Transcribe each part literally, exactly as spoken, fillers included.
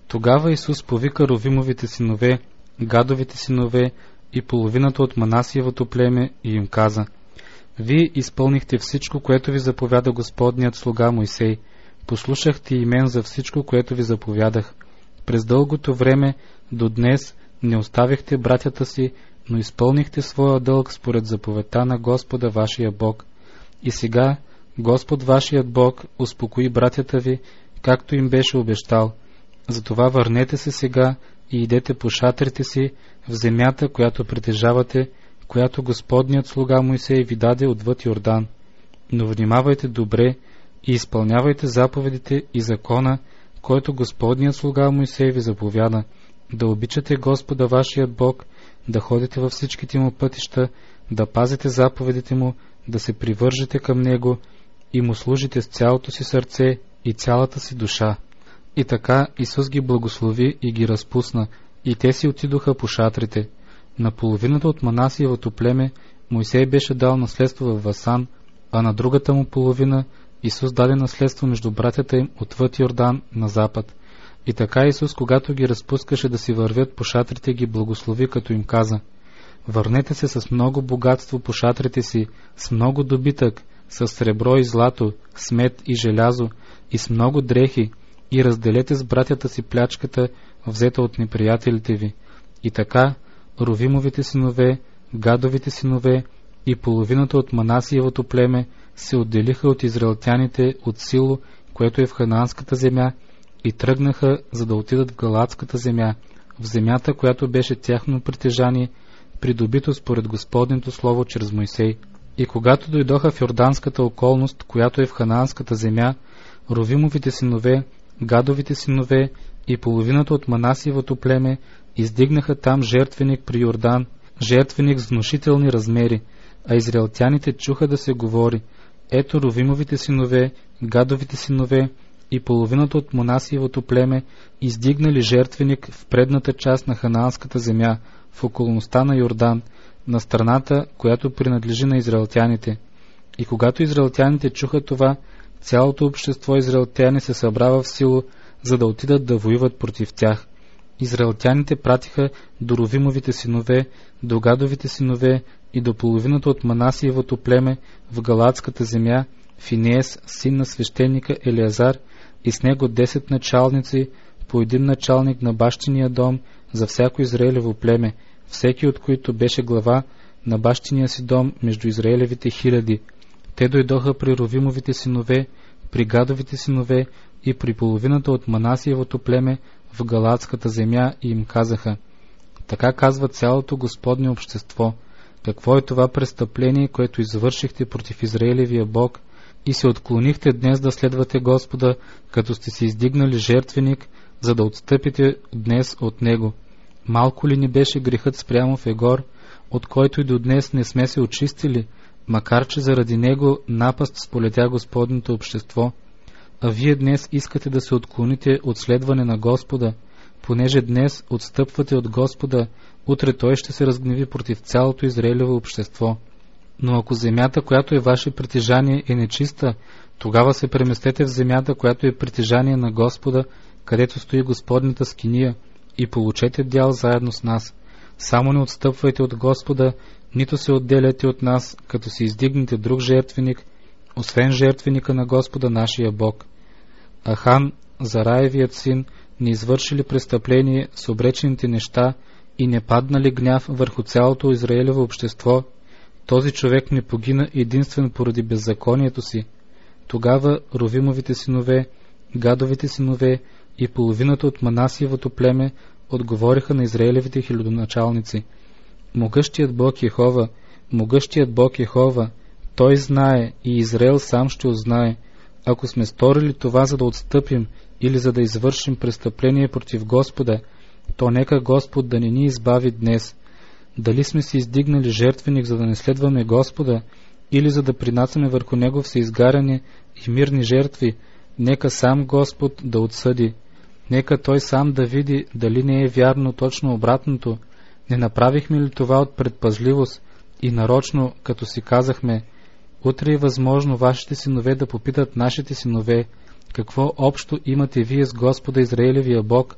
Тогава Исус повика Ровимовите синове, Гадовите синове и половината от Манасиевото племе и им каза: Вие изпълнихте всичко, което ви заповяда Господният слуга Мойсей. Послушахте и мен за всичко, което ви заповядах. През дългото време до днес не оставихте братята си, но изпълнихте своя дълг според заповедта на Господа вашия Бог. И сега Господ вашият Бог успокои братята ви, както им беше обещал. Затова върнете се сега и идете по шатрите си в земята, която притежавате, която Господният слуга Мойсей ви даде отвъд Йордан. Но внимавайте добре и изпълнявайте заповедите и закона, който Господният слуга Мойсей ви заповяда, да обичате Господа вашият Бог, да ходите във всичките му пътища, да пазите заповедите му, да се привържете към него и му служите с цялото си сърце и цялата си душа. И така Исус ги благослови и ги разпусна, и те си отидоха по шатрите. На половината от Манасиевото племе Мойсей беше дал наследство в Васан, а на другата му половина Исус даде наследство между братята им отвъд Йордан на запад. И така Исус, когато ги разпускаше да си вървят по шатрите, ги благослови, като им каза: Върнете се с много богатство по шатрите си, с много добитък, с сребро и злато, с мед и желязо, и с много дрехи, и разделете с братята си плячката, взета от неприятелите ви. И така Ровимовите синове, Гадовите синове и половината от Манасиевото племе се отделиха от израелтяните от Сило, което е в ханаанската земя, и тръгнаха, за да отидат в Галаадската земя, в земята, която беше тяхно притежание, придобито според Господнето слово чрез Мойсей. И когато дойдоха в Йорданската околност, която е в ханаанската земя, Ровимовите синове, Гадовите синове и половината от Манасиевото племе издигнаха там жертвеник при Йордан, жертвеник с внушителни размери, а израелтяните чуха да се говори: Ето Ровимовите синове, Гадовите синове и половината от Манасиевото племе издигнали жертвеник в предната част на ханаанската земя, в околността на Йордан, на страната, която принадлежи на израелтяните. И когато израелтяните чуха това, цялото общество израелтяни се събрава в Сило, за да отидат да воюват против тях. Израелтяните пратиха до Ровимовите синове, до Гадовите синове и до половината от Манасиевото племе в Галаадската земя Финеес, син на свещеника Елеазар, и с него десет началници, по един началник на бащиния дом за всяко Израелево племе, всеки от които беше глава на бащиния си дом между Израелевите хиляди. Те дойдоха при Ровимовите синове, при Гадовите синове и при половината от Манасиевото племе в Галаадската земя и им казаха: Така казва цялото Господне общество: Какво е това престъпление, което извършихте против Израелевия Бог, и се отклонихте днес да следвате Господа, като сте си издигнали жертвеник, за да отстъпите днес от него? Малко ли ни беше грехът спрямо в Егор, от който и до днес не сме се очистили, макар че заради него напаст сполетя Господното общество? А вие днес искате да се отклоните от следване на Господа. Понеже днес отстъпвате от Господа, утре той ще се разгневи против цялото Израелево общество. Но ако земята, която е ваше притежание, е нечиста, тогава се преместете в земята, която е притежание на Господа, където стои Господната скиния, и получете дял заедно с нас. Само не отстъпвайте от Господа, нито се отделяйте от нас, като си издигнете друг жертвеник, освен жертвеника на Господа нашия Бог. Ахан, Зараевият син, не извършили престъпление с обречените неща и не паднали гняв върху цялото Израелево общество, този човек не погина единствен поради беззаконието си. Тогава Ровимовите синове, Гадовите синове и половината от Манасиевото племе отговориха на Израелевите хилядоначалници: Могъщият Бог Йехова, могъщият Бог Йехова, той знае и Израел сам ще узнае, ако сме сторили това, за да отстъпим или за да извършим престъпление против Господа, то нека Господ да не ни избави днес. Дали сме си издигнали жертвеник, за да не следваме Господа, или за да принасяме върху него всеизгаряне и мирни жертви, нека сам Господ да отсъди. Нека той сам да види дали не е вярно точно обратното. Не направихме ли това от предпазливост и нарочно, като си казахме: утре е възможно вашите синове да попитат нашите синове: какво общо имате вие с Господа Израелевия Бог?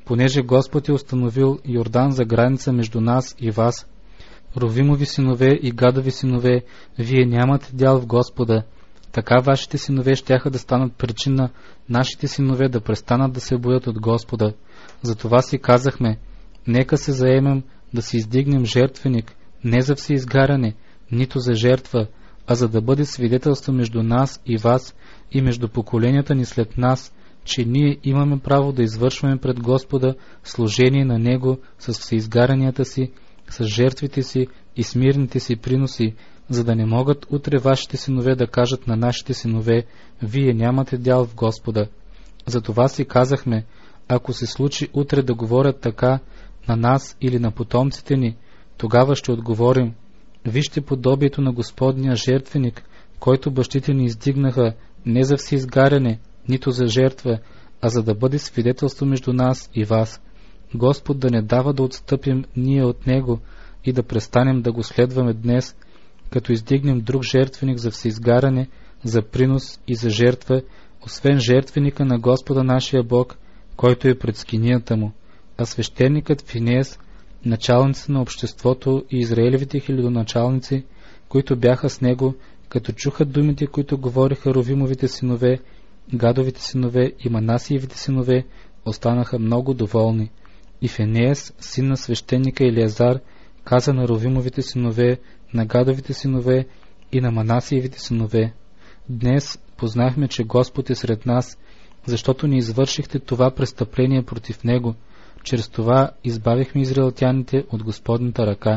понеже Господ е установил Йордан за граница между нас и вас. Рувимови синове и Гадови синове, вие нямате дял в Господа. Така вашите синове щяха да станат причина нашите синове да престанат да се боят от Господа. Затова си казахме, нека се заемем да си издигнем жертвеник, не за всеизгаряне, нито за жертва, а за да бъде свидетелство между нас и вас и между поколенията ни след нас, че ние имаме право да извършваме пред Господа служение на Него с всеизгарянията си, с жертвите си и с мирните си приноси, за да не могат утре вашите синове да кажат на нашите синове, вие нямате дял в Господа. Затова си казахме, ако се случи утре да говорят така на нас или на потомците ни, тогава ще отговорим, вижте подобието на Господния жертвеник, който бащите ни издигнаха не за всеизгаряне, нито за жертва, а за да бъде свидетелство между нас и вас. Господ да не дава да отстъпим ние от Него и да престанем да го следваме днес, като издигнем друг жертвеник за всеизгаряне, за принос и за жертва, освен жертвеника на Господа нашия Бог, който е пред скинията му. А свещеникът Финеес, началници на обществото и израелевите хилядоначалници, които бяха с него, като чуха думите, които говориха Рувимовите синове, Гадовите синове и Манасиевите синове, останаха много доволни. И Финеес, син на свещеника Елиазар, каза на Рувимовите синове, на Гадовите синове и на Манасиевите синове, днес познахме, че Господ е сред нас, защото ни извършихте това престъпление против Него. Чрез това избавихме израелтяните от Господната ръка.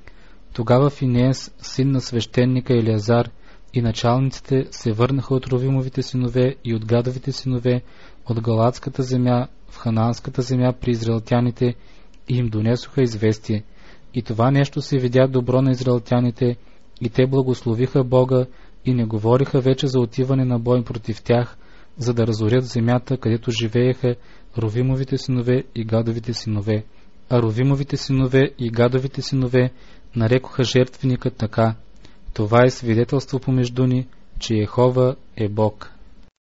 Тогава Финеес, син на свещеника Елиазар, и началниците се върнаха от Рувимовите синове и от Гадовите синове от Галадската земя в Ханаанската земя при израелтяните и им донесоха известие. И това нещо се видя добро на израелтяните, и те благословиха Бога и не говориха вече за отиване на бой против тях, за да разорят земята, където живееха Рувимовите синове и Гадовите синове. А Рувимовите синове и Гадовите синове нарекоха жертвеника така: това е свидетелство помежду ни, че Йехова е Бог.